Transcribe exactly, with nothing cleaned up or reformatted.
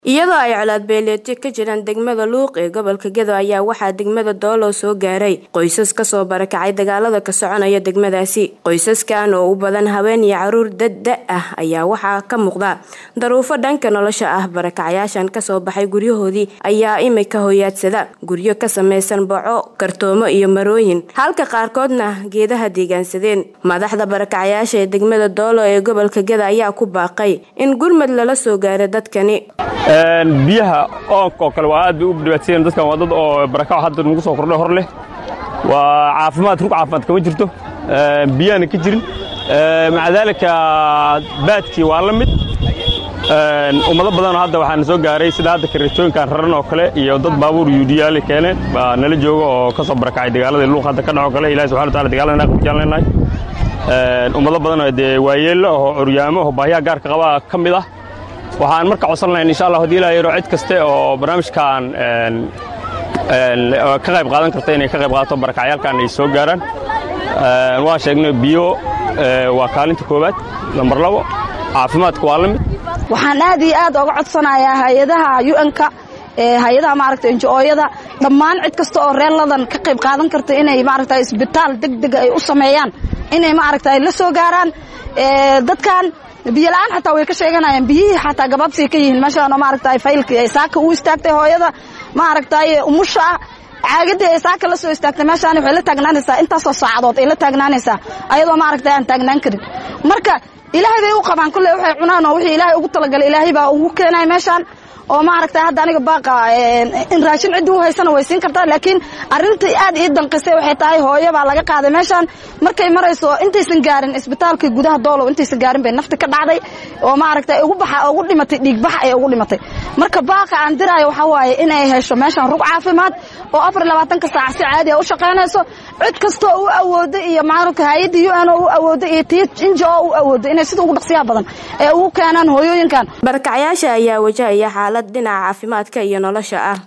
iyadoo ay colaad beeleedyo ka jiraan degmada Luuq ee gobolka Gedo ayaa waxaa degmada Doolo soo gaaray qoysas ka soo barakacay dagaalada ka soconaya degmadaasi. qoysaskan oo u badan haween iyo caruur dad ah ayaa waxaa ka muuqda daruufo dhanka nolosha ah. barakacayaashan ka soo baxay guryahoodii ayaa imika hooyaadsada guryo ka samaysan baco, kartoomo iyo marooyin, halka qaarkoodna geedaha deegaansadeen. madaxda barakacayaasha ee degmada Doolo ee gobolka Gedo ayaa ku baaqay in gurmad lala soo gaaro dadkani. biyaha oonka oo kale waa aad u dhibaatayeen dadkan waa dad oo barakac hadda nagu soo kordhay hor leh waa caafimaad rug caafimaad kama jirto biyana ka jirin macdaalka baadkii waa la mid ummado badan hadda waxaan soo gaaray sida hadda kareetooyinkan raran oo kale iyo dad baabuur yuudiyaal keeneen baa nala jooga oo ka soo barakacay dagaalada Luuq hadda ka dhaco kale Ilaahay subhanahu wa ta'ala dagaalada ku jaalnay ummado badan oo de waayeel oo curyaamo oo baahiya gaar ka qaba kamid ah. waxaan marka codsanaynaa insha Allah hadii ilaahay roo cid kaste oo barnaamijkan een een ka qayb qaadan karta inay ka qayb qaato barakacayalkan ay soo gaaraan. een waa sheegnay biyo waa kaalinta koobaad. number labo caafimaadku waa la mid. waxaan aad iyo aad uga codsanayaa hay'adaha U N-ka ee hay'adaha maaragtay N G O-yada dhammaan cid kasta oo reeladan ka qayb qaadan karta inay maaragtay isbitaal degdeg ay u sameeyaan inay maaragtay la soo gaaraan ee dadkan biyo la'aan xataa way ka sheeganayaan biyihii xataa gababsi ka yihiin meeshaan oo maaragtay faylkii ay saaka u istaagtay hooyada maaragtay umusha caagada ay saaka la soo istaagtay meeshaan waxay la taagnaanaysaa intaas oo saacadood ay la taagnaanaysaa ayadoo maaragtay aan taagnaan karin. marka ilaahay bay u qabaan kullee waxay cunaan oo wixii ilaahay ugu talagalay ilaahay baa ugu keenay meeshaan oo maaragtay hadda aniga baaqa in raashin cid uu haysana way siin kartaa laakiin arintii aad ii danqisay waxay tahay hooyo baa laga qaaday meeshaan markay marayso intaysan gaarin isbitaalka gudaha Doolo intaysan gaarin bay nafta ka dhacday oo maaragtay ugu baxa ugu dhimatay dhiig bax ay ugu dhimatay. marka baaqa aan diraayo waxa waaye inay hesho meeshaan rug caafimaad oo afar iyo labaatan ka saac si caadi ah u shaqeynayso cid kasto oo awoodo iyo maaragtay hay'adda U N oo awoodo iyo N G O oo awoodo inay sida ugu dhaqsiyaha badan ee ugu keenaan hooyooyinkan. barakacayaasha ayaa wajahaya xaalad dhinaca caafimaadka iyo nolosha ah.